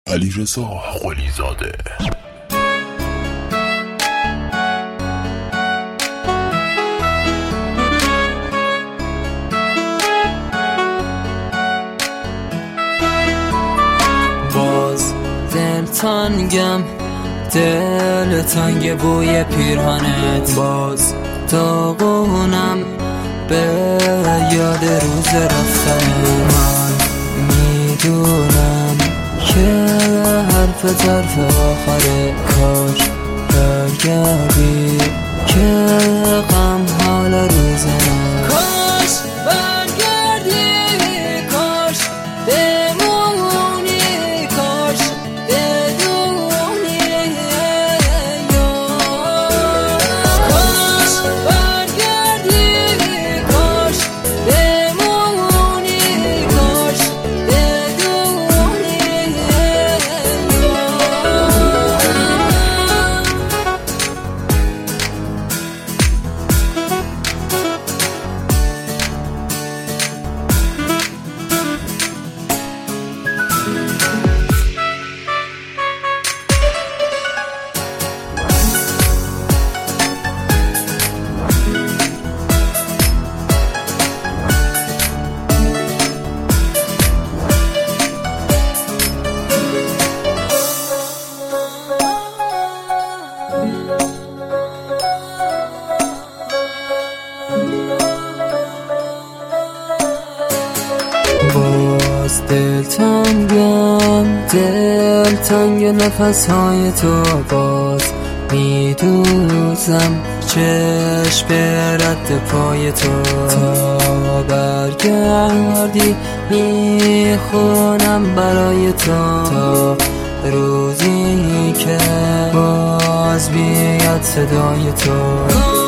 علیرضا قلیزاده. باز دل تنگم، دل تنگ بوی پیرهنت، باز داغونم به یاد روز رفتن. من میدونم که حرف طرف آخره، کاش برگردی که غم حال روز من. کاش برگردی، کاش بمونی، کاش بدونی. کاش برگردی، کاش بمونی، کاش بدونی. باز دلتنگم، دلتنگ نفسهای تو، باز میدوزم چشم به رد پای تو. تا برگردی میخونم برای تو، تا روزی که باز بیاد صدای تو.